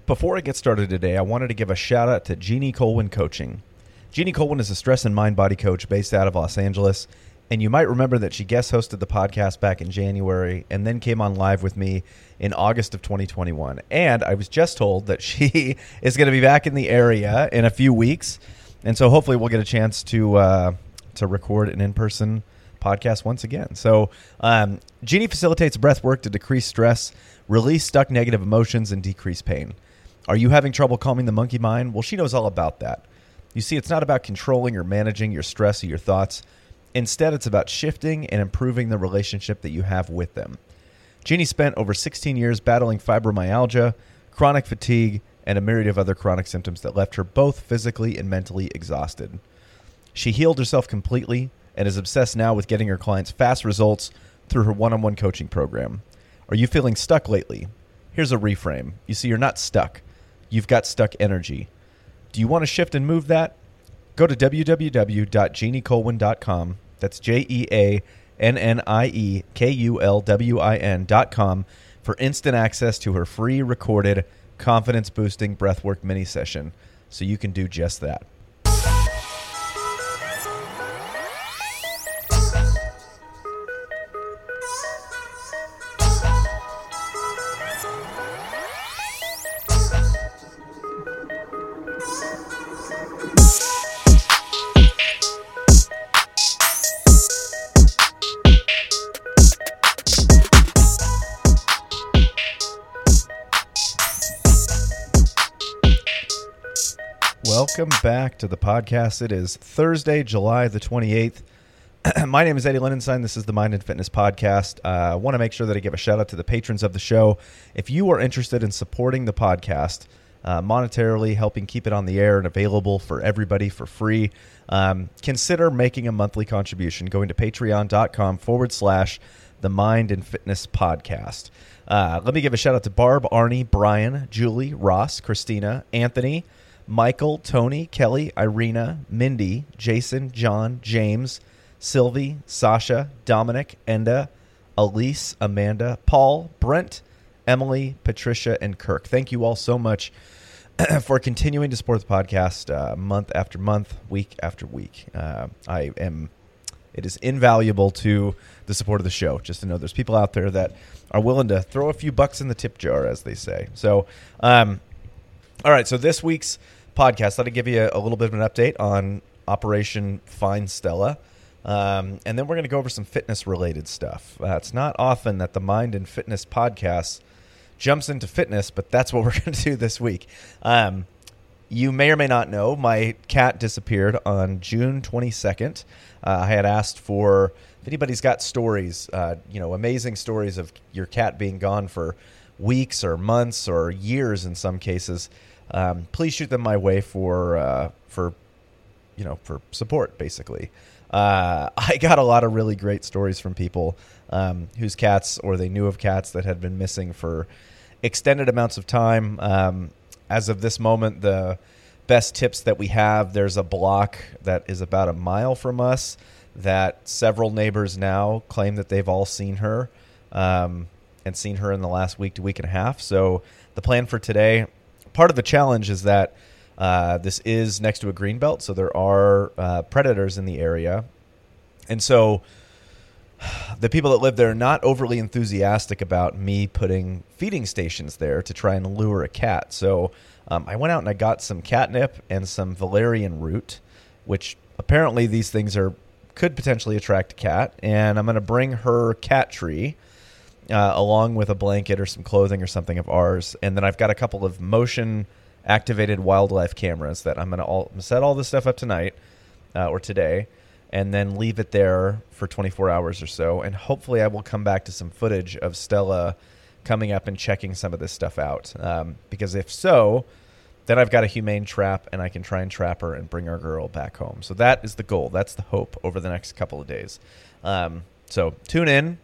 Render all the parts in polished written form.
Before I get started today, I wanted to give a shout out to Jeannie Colwin Coaching. Jeannie Colwin is a stress and mind body coach based out of Los Angeles, and you might remember that she guest hosted the podcast back in January and then came on live with me in August of 2021. And I was just told that she is going to be back in the area in a few weeks, and so hopefully we'll get a chance to record an in-person podcast once again. So Jeannie facilitates breath work to decrease stress, release stuck negative emotions, and decrease pain. Are you having trouble calming the monkey mind? Well, she knows all about that. You see, it's not about controlling or managing your stress or your thoughts. Instead, it's about shifting and improving the relationship that you have with them. Jeannie spent over 16 years battling fibromyalgia, chronic fatigue, and a myriad of other chronic symptoms that left her both physically and mentally exhausted. She healed herself completely and is obsessed now with getting her clients fast results through her one-on-one coaching program. Are you feeling stuck lately? Here's a reframe. You see, you're not stuck. You've got stuck energy. Do you want to shift and move that? Go to www.jeanniecolwin.com. That's JeannieKulwin.com for instant access to her free recorded confidence-boosting breathwork mini session so you can do just that. Welcome back to the podcast. It is Thursday, July the 28th. My name is Eddie Lindenstein. This is the Mind and Fitness Podcast. I want to make sure that I give a shout out to the patrons of the show. If you are interested in supporting the podcast, monetarily helping keep it on the air and available for everybody for free, consider making a monthly contribution, going to patreon.com/the Mind and Fitness Podcast. Let me give a shout out to Barb, Arnie, Brian, Julie, Ross, Christina, Anthony, Michael, Tony, Kelly, Irina, Mindy, Jason, John, James, Sylvie, Sasha, Dominic, Enda, Elise, Amanda, Paul, Brent, Emily, Patricia, and Kirk. Thank you all so much for continuing to support the podcast month after month, week after week. It is invaluable to the support of the show just to know there's people out there that are willing to throw a few bucks in the tip jar, as they say. So, all right, so this week's podcast, let me give you a little bit of an update on Operation Find Stella, and then we're going to go over some fitness-related stuff. It's not often that the Mind and Fitness Podcast jumps into fitness, but that's what we're going to do this week. You may or may not know, my cat disappeared on June 22nd. I had asked for, if anybody's got stories, amazing stories of your cat being gone for weeks or months or years in some cases, please shoot them my way for support, basically. I got a lot of really great stories from people whose cats, or they knew of cats that had been missing for extended amounts of time. As of this moment, the best tips that we have, there's a block that is about a mile from us that several neighbors now claim that they've all seen her, and seen her in the last week to week and a half. So the plan for today, part of the challenge is that this is next to a green belt, so there are predators in the area. And so the people that live there are not overly enthusiastic about me putting feeding stations there to try and lure a cat. So I went out and I got some catnip and some valerian root, which apparently these things could potentially attract a cat. And I'm going to bring her cat tree along with a blanket or some clothing or something of ours. And then I've got a couple of motion-activated wildlife cameras that I'm going to set all this stuff up tonight or today, and then leave it there for 24 hours or so. And hopefully I will come back to some footage of Stella coming up and checking some of this stuff out. Because if so, then I've got a humane trap, and I can try and trap her and bring our girl back home. So that is the goal. That's the hope over the next couple of days. So tune in.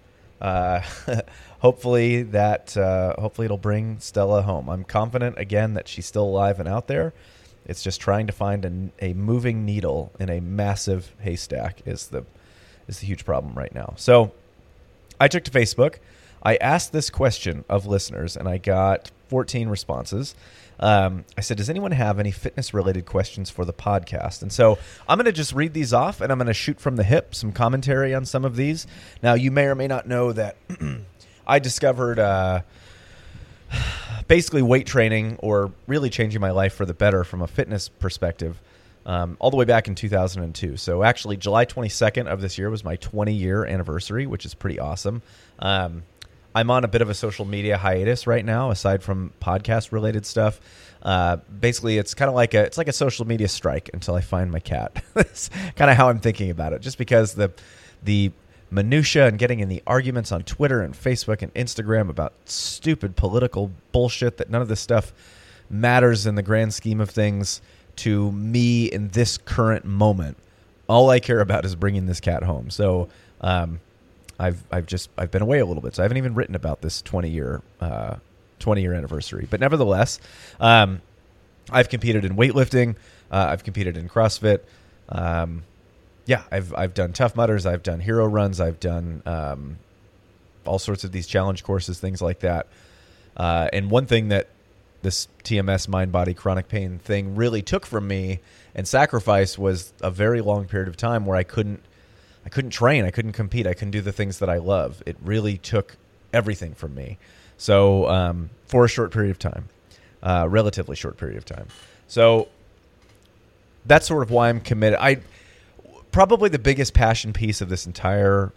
Hopefully it'll bring Stella home. I'm confident again that she's still alive and out there. It's just trying to find a moving needle in a massive haystack is the huge problem right now. So I took to Facebook. I asked this question of listeners, and I got 14 responses. I said, does anyone have any fitness-related questions for the podcast? And so I'm going to just read these off, and I'm going to shoot from the hip some commentary on some of these. Now, you may or may not know that I discovered basically weight training, or really changing my life for the better from a fitness perspective, all the way back in 2002. So actually, July 22nd of this year was my 20-year anniversary, which is pretty awesome. I'm on a bit of a social media hiatus right now, aside from podcast-related stuff. Basically, it's kind of like a social media strike until I find my cat. That's kind of how I'm thinking about it. Just because the minutia and getting in the arguments on Twitter and Facebook and Instagram about stupid political bullshit, that none of this stuff matters in the grand scheme of things to me in this current moment. All I care about is bringing this cat home. So I've been away a little bit, so I haven't even written about this 20-year anniversary. But nevertheless, I've competed in weightlifting. I've competed in CrossFit. I've done Tough Mudders. I've done hero runs. I've done all sorts of these challenge courses, things like that. And one thing that this TMS, mind, body, chronic pain thing really took from me and sacrifice was a very long period of time where I couldn't train. I couldn't compete. I couldn't do the things that I love. It really took everything from me. So for a short period of time, relatively short period of time. So that's sort of why I'm committed. Probably the biggest passion piece of this entire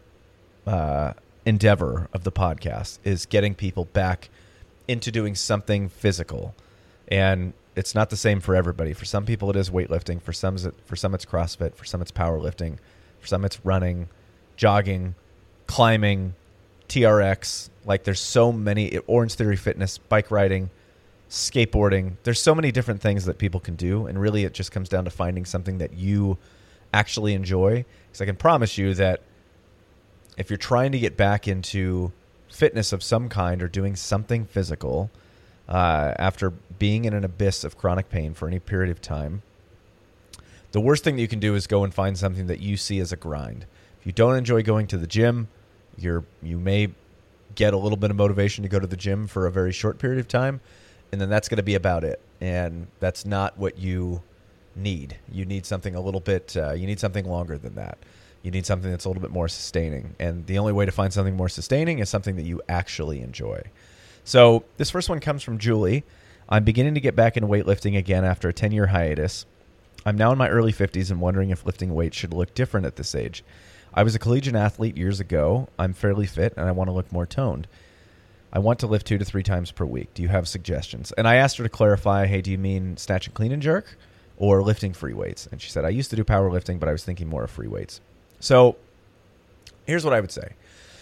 endeavor of the podcast is getting people back into doing something physical. And it's not the same for everybody. For some people, it is weightlifting. For some, it's CrossFit. For some, it's powerlifting. For some, it's running, jogging, climbing, TRX. Like, there's so many. Orange Theory Fitness, bike riding, skateboarding. There's so many different things that people can do. And really, it just comes down to finding something that you actually enjoy. Because I can promise you that if you're trying to get back into fitness of some kind or doing something physical after being in an abyss of chronic pain for any period of time, the worst thing that you can do is go and find something that you see as a grind. If you don't enjoy going to the gym, you may get a little bit of motivation to go to the gym for a very short period of time, and then that's going to be about it. And that's not what you need. You need something a little bit, you need something longer than that. You need something that's a little bit more sustaining. And the only way to find something more sustaining is something that you actually enjoy. So this first one comes from Julie. I'm beginning to get back into weightlifting again after a 10-year hiatus. I'm now in my early 50s and wondering if lifting weights should look different at this age. I was a collegiate athlete years ago. I'm fairly fit, and I want to look more toned. I want to lift 2 to 3 times per week. Do you have suggestions? And I asked her to clarify, hey, do you mean snatch and clean and jerk or lifting free weights? And she said, I used to do powerlifting, but I was thinking more of free weights. So here's what I would say.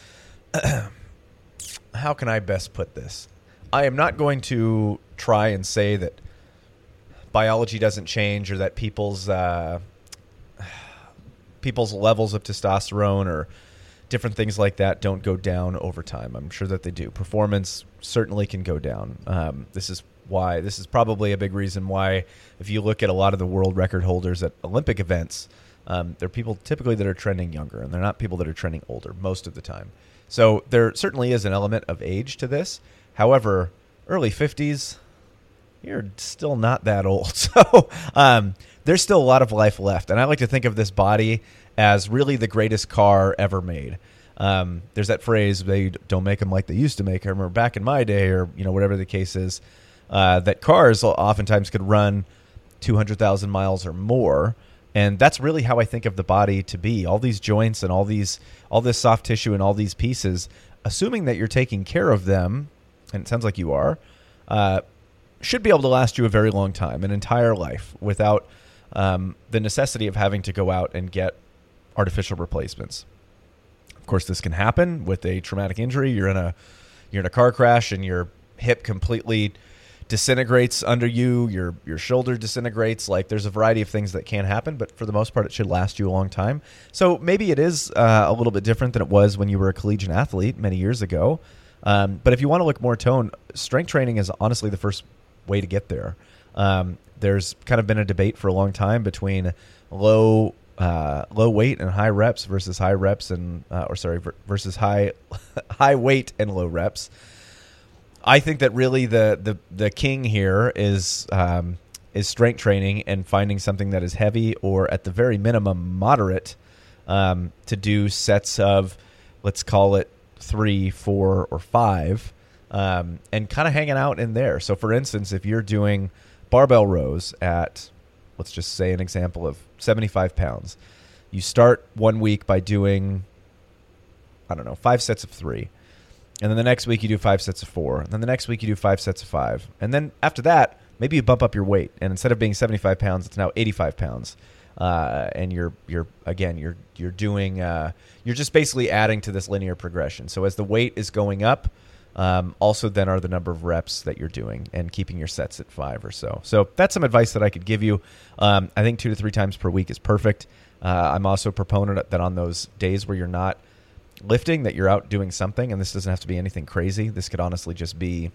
How can I best put this? I am not going to try and say that biology doesn't change or that people's levels of testosterone or different things like that don't go down over time. I'm sure that they do. Performance certainly can go down. This is probably a big reason why, if you look at a lot of the world record holders at Olympic events, they're people typically that are trending younger, and they're not people that are trending older most of the time. So there certainly is an element of age to this. However, early 50s, you're still not that old. So there's still a lot of life left. And I like to think of this body as really the greatest car ever made. There's that phrase, they don't make them like they used to make. I remember back in my day, or whatever the case is, that cars oftentimes could run 200,000 miles or more. And that's really how I think of the body to be. All these joints and all this soft tissue and all these pieces, assuming that you're taking care of them, and it sounds like you are, should be able to last you a very long time, an entire life, without the necessity of having to go out and get artificial replacements. Of course, this can happen with a traumatic injury. You're in a car crash and your hip completely disintegrates under you, your shoulder disintegrates. Like, there's a variety of things that can happen, but for the most part, it should last you a long time. So maybe it is a little bit different than it was when you were a collegiate athlete many years ago. But if you want to look more toned, strength training is honestly the first way to get there. There's kind of been a debate for a long time between low low weight and high reps versus high reps and versus high weight and low reps. I think that really the king here is strength training and finding something that is heavy or at the very minimum moderate to do sets of, let's call it 3, 4, or 5, and kind of hanging out in there. So for instance, if you're doing barbell rows at, let's just say an example of 75 pounds, you start 1 week by doing, 5 sets of 3. And then the next week you do 5 sets of 4. And then the next week you do 5 sets of 5. And then after that, maybe you bump up your weight. And instead of being 75 pounds, it's now 85 pounds. And you're doing, you're just basically adding to this linear progression. So as the weight is going up, also then are the number of reps that you're doing and keeping your sets at 5 or so. So that's some advice that I could give you. I think 2 to 3 times per week is perfect. I'm also a proponent that on those days where you're not lifting, that you're out doing something, and this doesn't have to be anything crazy. This could honestly just be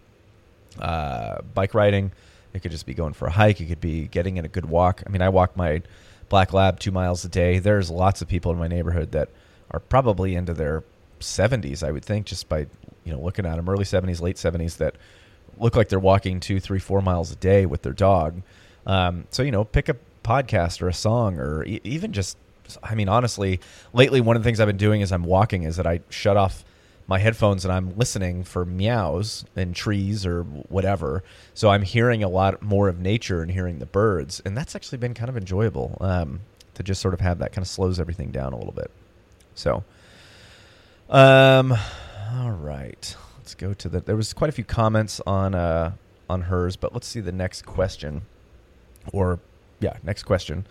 bike riding. It could just be going for a hike. It could be getting in a good walk. I mean, I walk my Black Lab 2 miles a day. There's lots of people in my neighborhood that are probably into their 70s, I would think, just by looking at them, early 70s, late 70s, that look like they're walking 2, 3, 4 miles a day with their dog. So pick a podcast or a song, or even just, honestly, lately one of the things I've been doing as I'm walking is that I shut off my headphones and I'm listening for meows and trees or whatever. So I'm hearing a lot more of nature and hearing the birds. And that's actually been kind of enjoyable to just sort of have that. Kind of slows everything down a little bit. So, all right. Let's go to there was quite a few comments on hers, but let's see the next question. Next question.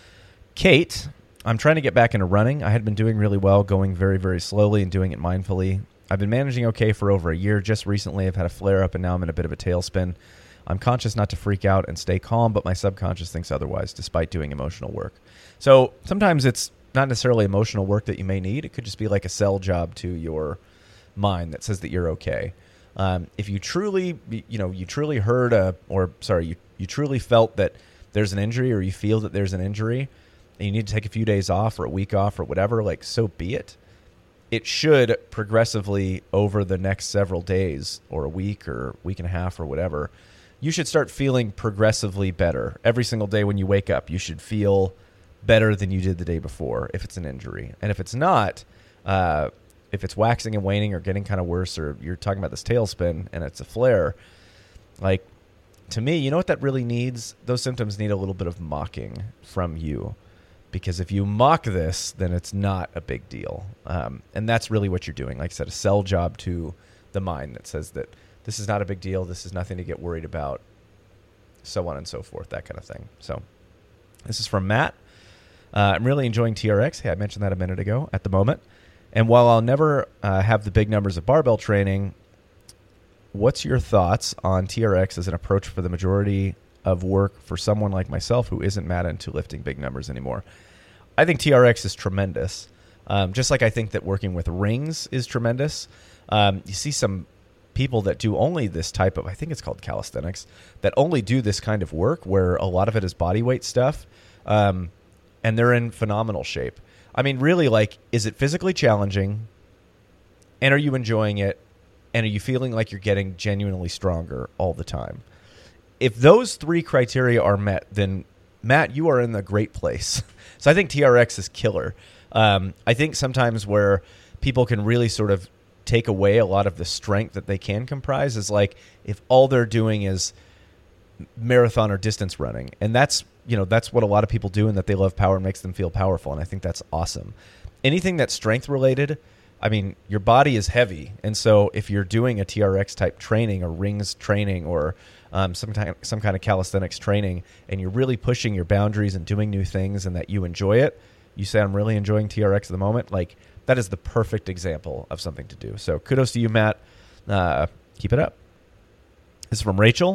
Kate, I'm trying to get back into running. I had been doing really well, going very, very slowly and doing it mindfully. I've been managing okay for over a year. Just recently, I've had a flare-up, and now I'm in a bit of a tailspin. I'm conscious not to freak out and stay calm, but my subconscious thinks otherwise, despite doing emotional work. So sometimes it's not necessarily emotional work that you may need. It could just be like a sell job to your mind that says that you're okay. If you truly, you truly heard you truly felt that there's an injury, or you feel that there's an injury, and you need to take a few days off or a week off or whatever, like, so be it. It should progressively over the next several days or a week or week and a half or whatever, you should start feeling progressively better. Every single day when you wake up, you should feel better than you did the day before if it's an injury. And if it's not, if it's waxing and waning or getting kind of worse, or you're talking about this tailspin and it's a flare, like, to me, you know what that really needs? Those symptoms need a little bit of mocking from you. Because if you mock this, then it's not a big deal. And that's really what you're doing. Like I said, a sell job to the mind that says that this is not a big deal, this is nothing to get worried about, so on and so forth, that kind of thing. So this is from Matt. I'm really enjoying TRX. Hey, I mentioned that a minute ago at the moment. And while I'll never have the big numbers of barbell training, what's your thoughts on TRX as an approach for the majority of work for someone like myself who isn't mad into lifting big numbers anymore? I think TRX is tremendous. Just like I think that working with rings is tremendous. You see some people that do only this type of, I think it's called calisthenics, that only do this kind of work where a lot of it is body weight stuff. And they're in phenomenal shape. I mean, really, like, is it physically challenging? And are you enjoying it? And are you feeling like you're getting genuinely stronger all the time? If those 3 criteria are met, then, Matt, you are in a great place. So I think TRX is killer. I think sometimes where people can really sort of take away a lot of the strength that they can comprise is like if all they're doing is marathon or distance running. And that's what a lot of people do, and that they love power and makes them feel powerful. And I think that's awesome. Anything that's strength related, I mean, your body is heavy. And so if you're doing a TRX type training or rings training or some kind of calisthenics training, and you're really pushing your boundaries and doing new things and that you enjoy it, you say, I'm really enjoying TRX at the moment, like, that is the perfect example of something to do. So kudos to you, Matt. Keep it up. This is from Rachel.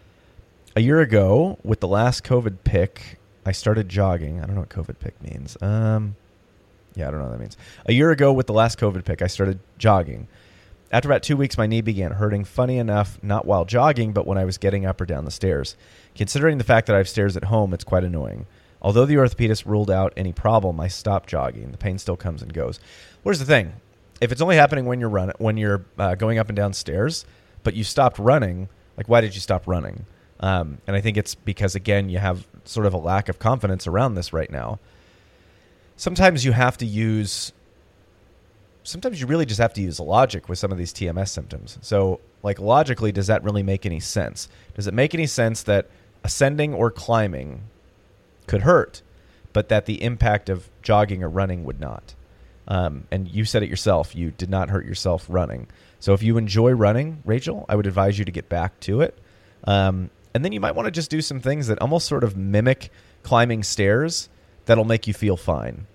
A year ago, with the last COVID pick, I started jogging. I don't know what COVID pick means. I don't know what that means. A year ago, with the last COVID pick, I started jogging. After about 2 weeks, my knee began hurting, funny enough, not while jogging, but when I was getting up or down the stairs. Considering the fact that I have stairs at home, it's quite annoying. Although the orthopedist ruled out any problem, I stopped jogging. The pain still comes and goes. Where's the thing? If it's only happening when you're going up and down stairs, but you stopped running, like why did you stop running? And I think it's because, again, you have sort of a lack of confidence around this right now. Sometimes you really just have to use logic with some of these TMS symptoms. So, like, logically, does that really make any sense? Does it make any sense that ascending or climbing could hurt, but that the impact of jogging or running would not? And you said it yourself. You did not hurt yourself running. So if you enjoy running, Rachel, I would advise you to get back to it. And then you might want to just do some things that almost sort of mimic climbing stairs that'll make you feel fine.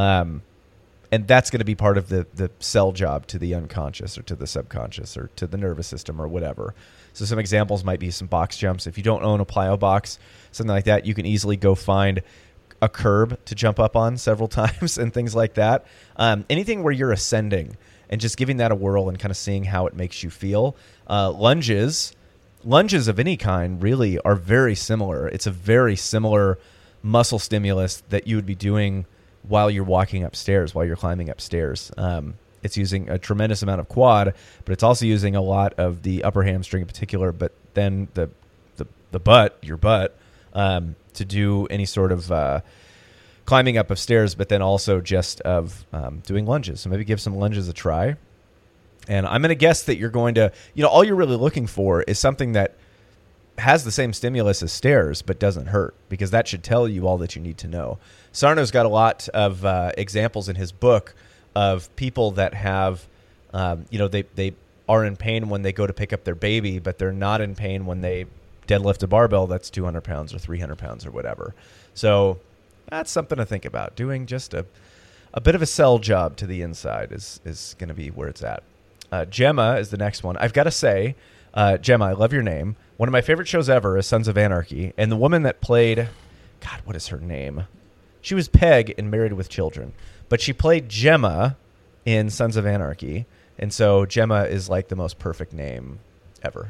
And that's going to be part of the cell job to the unconscious or to the subconscious or to the nervous system or whatever. So some examples might be some box jumps. If you don't own a plyo box, something like that, you can easily go find a curb to jump up on several times and things like that. Anything where you're ascending and just giving that a whirl and kind of seeing how it makes you feel. Lunges of any kind really are very similar. It's a very similar muscle stimulus that you would be doing while you're walking upstairs, while you're climbing upstairs. It's using a tremendous amount of quad, but it's also using a lot of the upper hamstring in particular, but then the butt, your butt, to do any sort of climbing up of stairs, but then also just of doing lunges. So maybe give some lunges a try. And I'm going to guess that you're going to, all you're really looking for is something that has the same stimulus as stairs, but doesn't hurt, because that should tell you all that you need to know. Sarno's got a lot of examples in his book of people that have, they are in pain when they go to pick up their baby, but they're not in pain when they deadlift a barbell that's 200 pounds or 300 pounds or whatever. So that's something to think about. Doing just a bit of a cell job to the inside is going to be where it's at. Gemma is the next one. I've got to say, Gemma, I love your name. One of my favorite shows ever is Sons of Anarchy. And the woman that played, God, what is her name? She was Peg in Married with Children. But she played Gemma in Sons of Anarchy. And so Gemma is like the most perfect name ever.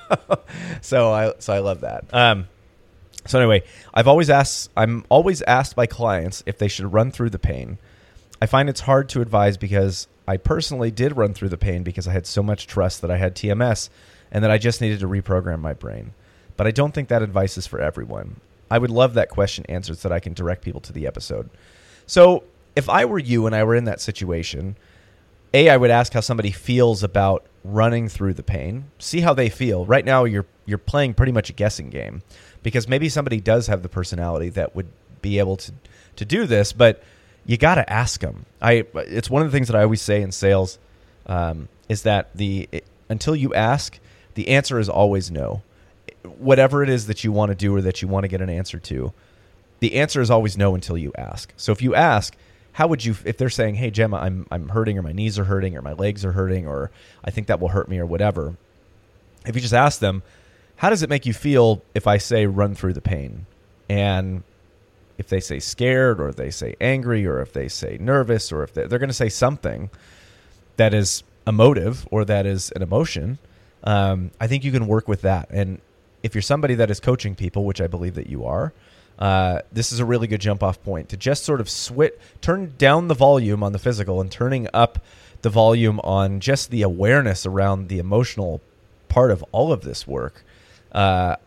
So I love that. So anyway, I'm always asked by clients if they should run through the pain. I find it's hard to advise because I personally did run through the pain because I had so much trust that I had TMS and that I just needed to reprogram my brain. But I don't think that advice is for everyone. I would love that question answered so that I can direct people to the episode. So if I were you and I were in that situation, I would ask how somebody feels about running through the pain. See how they feel. Right now, you're playing pretty much a guessing game because maybe somebody does have the personality that would be able to do this, but you got to ask them. It's one of the things that I always say in sales is that until you ask, the answer is always no. Whatever it is that you want to do or that you want to get an answer to, the answer is always no until you ask. So if you ask, how would you, if they're saying, hey, Gemma, I'm hurting or my knees are hurting or my legs are hurting or I think that will hurt me or whatever, if you just ask them, how does it make you feel if I say run through the pain? And if they say scared or they say angry or if they say nervous or if they're going to say something that is emotive or that is an emotion, I think you can work with that. And if you're somebody that is coaching people, which I believe that you are, this is a really good jump off point to just sort of turn down the volume on the physical and turning up the volume on just the awareness around the emotional part of all of this work. I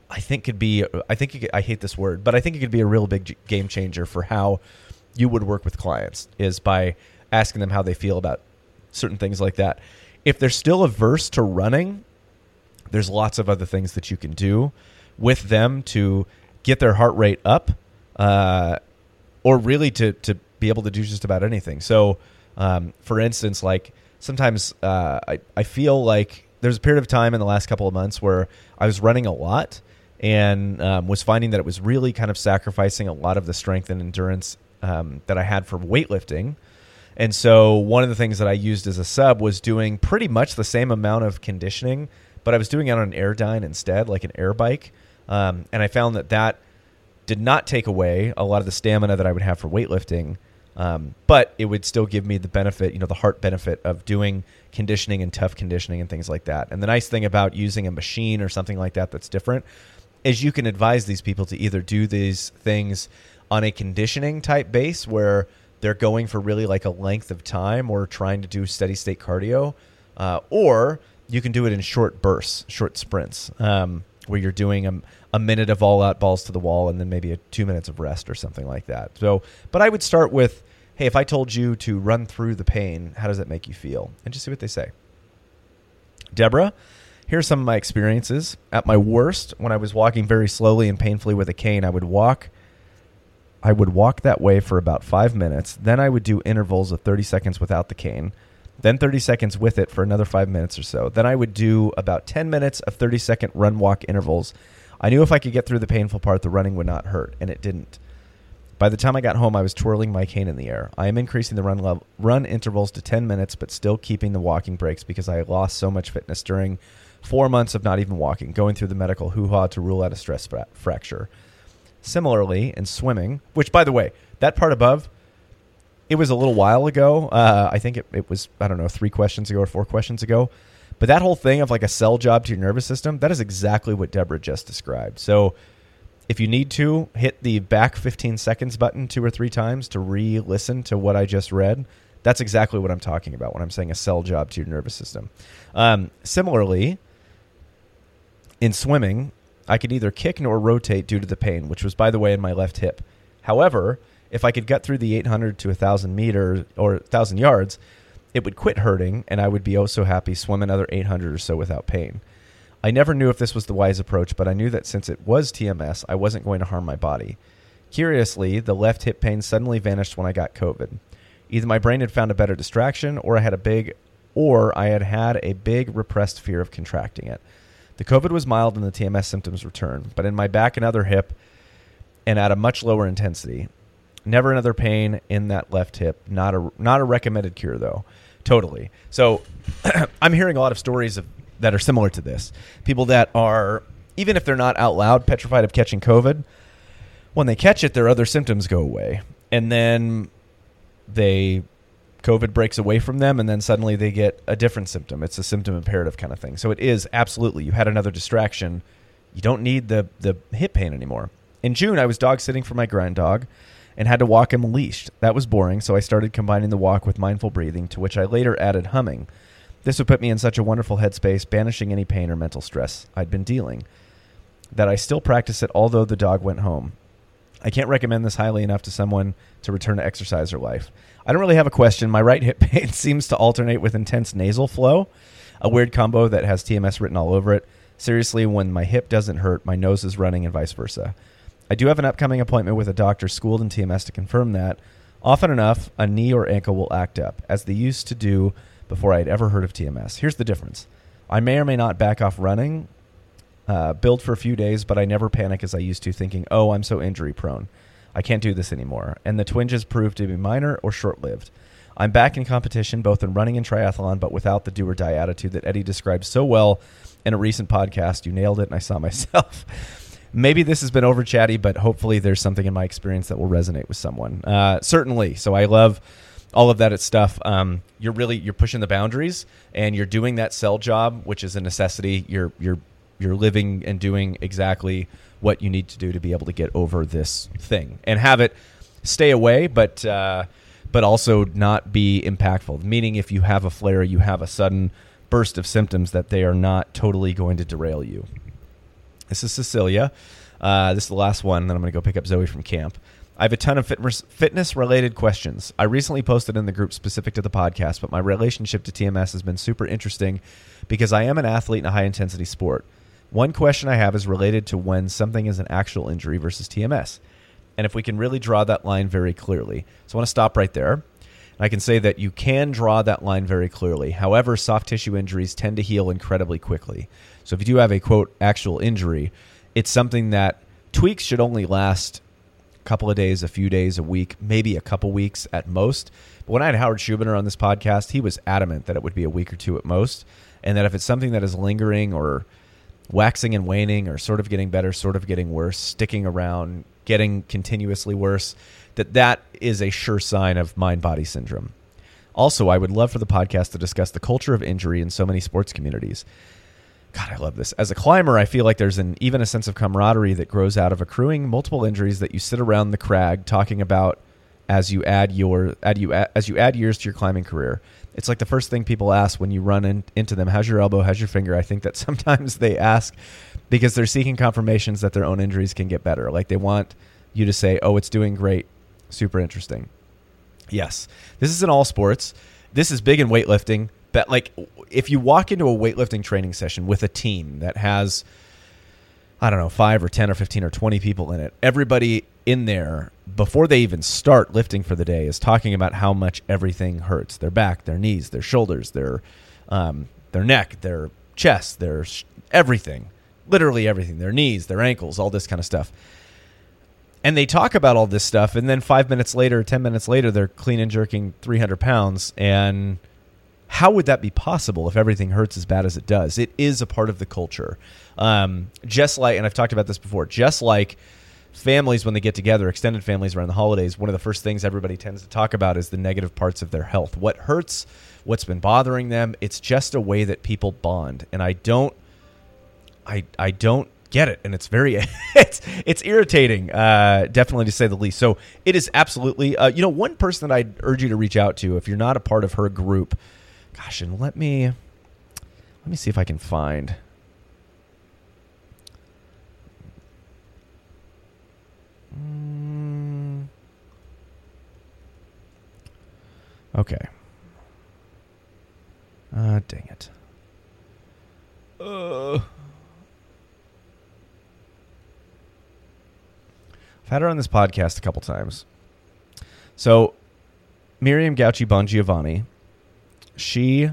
hate this word, but I think it could be a real big game changer for how you would work with clients is by asking them how they feel about certain things like that. If they're still averse to running, there's lots of other things that you can do with them to get their heart rate up, or really to be able to do just about anything. So, for instance, like sometimes I feel like there's a period of time in the last couple of months where I was running a lot and was finding that it was really kind of sacrificing a lot of the strength and endurance that I had for weightlifting. And so one of the things that I used as a sub was doing pretty much the same amount of conditioning, but I was doing it on an Airdyne instead, like an air bike. And I found that did not take away a lot of the stamina that I would have for weightlifting, but it would still give me the benefit, the heart benefit of doing conditioning and tough conditioning and things like that. And the nice thing about using a machine or something like that that's different is you can advise these people to either do these things on a conditioning type base where they're going for really like a length of time or trying to do steady state cardio, or you can do it in short bursts, short sprints, where you're doing a minute of all out balls to the wall and then maybe 2 minutes of rest or something like that. So, but I would start with, hey, if I told you to run through the pain, how does that make you feel? And just see what they say. Deborah, here are some of my experiences. At my worst, when I was walking very slowly and painfully with a cane, I would walk that way for about 5 minutes. Then I would do intervals of 30 seconds without the cane, then 30 seconds with it for another 5 minutes or so. Then I would do about 10 minutes of 30-second run-walk intervals. I knew if I could get through the painful part, the running would not hurt, and it didn't. By the time I got home, I was twirling my cane in the air. I am increasing the run intervals to 10 minutes, but still keeping the walking breaks because I lost so much fitness during 4 months of not even walking, going through the medical hoo-ha to rule out a stress fracture. Similarly, in swimming, which, by the way, that part above, it was a little while ago. I think it was, 3 questions ago or 4 questions ago. But that whole thing of like a cell job to your nervous system, that is exactly what Deborah just described. So if you need to, hit the back 15 seconds button 2 or 3 times to re-listen to what I just read. That's exactly what I'm talking about when I'm saying a cell job to your nervous system. Similarly, in swimming, I could neither kick nor rotate due to the pain, which was, by the way, in my left hip. However, if I could get through the 800 to 1,000 meters or 1,000 yards, it would quit hurting, and I would be oh so happy, swim another 800 or so without pain. I never knew if this was the wise approach, but I knew that since it was TMS, I wasn't going to harm my body. Curiously, the left hip pain suddenly vanished when I got COVID. Either my brain had found a better distraction, or I had had a big repressed fear of contracting it. The COVID was mild and the TMS symptoms returned, but in my back and other hip, and at a much lower intensity. Never another pain in that left hip. Not a recommended cure, though. Totally. So I'm hearing a lot of stories that are similar to this. People that are, even if they're not out loud petrified of catching COVID, when they catch it, their other symptoms go away. And then COVID breaks away from them, and then suddenly they get a different symptom. It's a symptom imperative kind of thing. So it is absolutely, you had another distraction. You don't need the hip pain anymore. In June, I was dog sitting for my grand dog and had to walk him leashed. That was boring, so I started combining the walk with mindful breathing, to which I later added humming. This would put me in such a wonderful headspace, banishing any pain or mental stress I'd been dealing, that I still practice it although the dog went home. I can't recommend this highly enough to someone to return to exercise or life. I don't really have a question. My right hip pain seems to alternate with intense nasal flow, a weird combo that has TMS written all over it. Seriously, when my hip doesn't hurt, my nose is running and vice versa. I do have an upcoming appointment with a doctor schooled in TMS to confirm that. Often enough, a knee or ankle will act up, as they used to do before I had ever heard of TMS. Here's the difference. I may or may not back off running, build for a few days, but I never panic as I used to, thinking, oh, I'm so injury prone. I can't do this anymore. And the twinges proved to be minor or short-lived. I'm back in competition, both in running and triathlon, but without the do-or-die attitude that Eddie described so well in a recent podcast. You nailed it, and I saw myself. Maybe this has been over chatty, but hopefully there's something in my experience that will resonate with someone. Certainly. So I love all of that stuff. You're pushing the boundaries, and you're doing that cell job, which is a necessity. You're living and doing exactly what you need to do to be able to get over this thing and have it stay away, but also not be impactful. Meaning, if you have a flare, you have a sudden burst of symptoms, that they are not totally going to derail you. This is Cecilia. This is the last one. Then I'm going to go pick up Zoe from camp. I have a ton of fitness-related questions. I recently posted in the group specific to the podcast, but my relationship to TMS has been super interesting because I am an athlete in a high-intensity sport. One question I have is related to when something is an actual injury versus TMS, and if we can really draw that line very clearly. So I want to stop right there. I can say that you can draw that line very clearly. However, soft tissue injuries tend to heal incredibly quickly. So if you do have a, quote, actual injury, it's something that tweaks should only last a couple of days, a few days, a week, maybe a couple weeks at most. But when I had Howard Schubiner on this podcast, he was adamant that it would be a week or two at most, and that if it's something that is lingering or waxing and waning or sort of getting better, sort of getting worse, sticking around, getting continuously worse, that is a sure sign of mind-body syndrome. Also, I would love for the podcast to discuss the culture of injury in so many sports communities. God, I love this. As a climber, I feel like there's even a sense of camaraderie that grows out of accruing multiple injuries that you sit around the crag talking about as you add years to your climbing career. It's like the first thing people ask when you run into them. How's your elbow? How's your finger? I think that sometimes they ask because they're seeking confirmations that their own injuries can get better. Like they want you to say, oh, it's doing great. Super interesting. Yes. This is in all sports. This is big in weightlifting. But like if you walk into a weightlifting training session with a team that has, I don't know, 5 or 10 or 15 or 20 people in it, everybody in there, before they even start lifting for the day, is talking about how much everything hurts. Their back, their knees, their shoulders, their neck, their chest, their everything. Literally everything. Their knees, their ankles, all this kind of stuff. And they talk about all this stuff, and then 5 minutes later, 10 minutes later, they're clean and jerking 300 pounds. And how would that be possible if everything hurts as bad as it does? It is a part of the culture. Just like, and I've talked about this before, just like families when they get together, extended families around the holidays, one of the first things everybody tends to talk about is the negative parts of their health. What hurts, what's been bothering them. It's just a way that people bond. And I don't get it. And it's very, it's irritating, definitely to say the least. So it is absolutely, one person that I'd urge you to reach out to if you're not a part of her group. Gosh, and let me see if I can find. Okay. Dang it. I've had her on this podcast a couple times. So, Miriam Gauchi Bongiovanni, she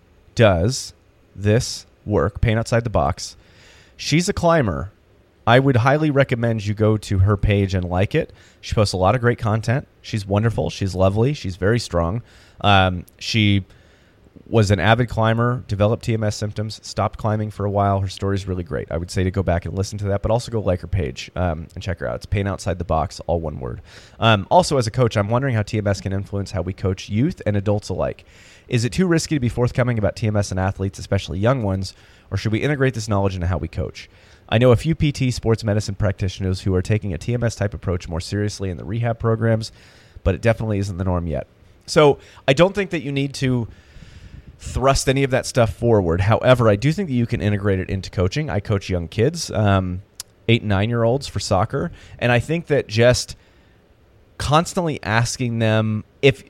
does this work, Pain Outside the Box. She's a climber. I would highly recommend you go to her page and like it. She posts a lot of great content. She's wonderful. She's lovely. She's very strong. She was an avid climber, developed TMS symptoms, stopped climbing for a while. Her story's really great. I would say to go back and listen to that, but also go like her page and check her out. It's Pain Outside the Box, all one word. Also, as a coach, I'm wondering how TMS can influence how we coach youth and adults alike. Is it too risky to be forthcoming about TMS in athletes, especially young ones, or should we integrate this knowledge into how we coach? I know a few PT sports medicine practitioners who are taking a TMS type approach more seriously in the rehab programs, but it definitely isn't the norm yet. So I don't think that you need to thrust any of that stuff forward. However, I do think that you can integrate it into coaching. I coach young kids, 8 and 9-year-olds for soccer, and I think that just constantly asking them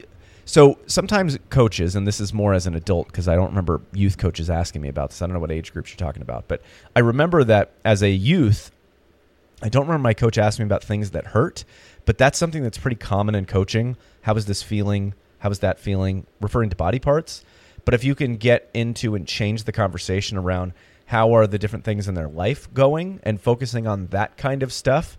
so sometimes coaches, and this is more as an adult because I don't remember youth coaches asking me about this. I don't know what age groups you're talking about. But I remember that as a youth, I don't remember my coach asking me about things that hurt, but that's something that's pretty common in coaching. How is this feeling? How is that feeling? Referring to body parts. But if you can get into and change the conversation around how are the different things in their life going and focusing on that kind of stuff,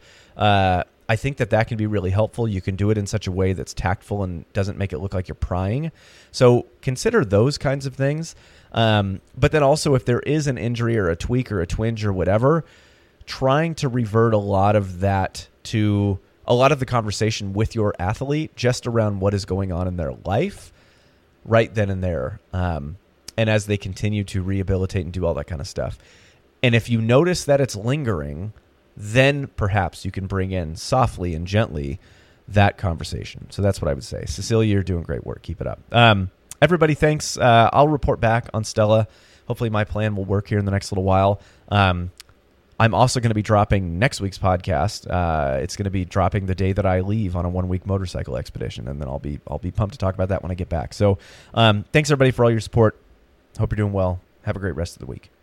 I think that can be really helpful. You can do it in such a way that's tactful and doesn't make it look like you're prying. So consider those kinds of things. But then also if there is an injury or a tweak or a twinge or whatever, trying to revert a lot of that to a lot of the conversation with your athlete just around what is going on in their life right then and there. And as they continue to rehabilitate and do all that kind of stuff. And if you notice that it's lingering, then perhaps you can bring in softly and gently that conversation. So that's what I would say. Cecilia, you're doing great work. Keep it up. Everybody, thanks. I'll report back on Stella. Hopefully my plan will work here in the next little while. I'm also going to be dropping next week's podcast. It's going to be dropping the day that I leave on a 1-week motorcycle expedition, and then I'll be pumped to talk about that when I get back. So thanks, everybody, for all your support. Hope you're doing well. Have a great rest of the week.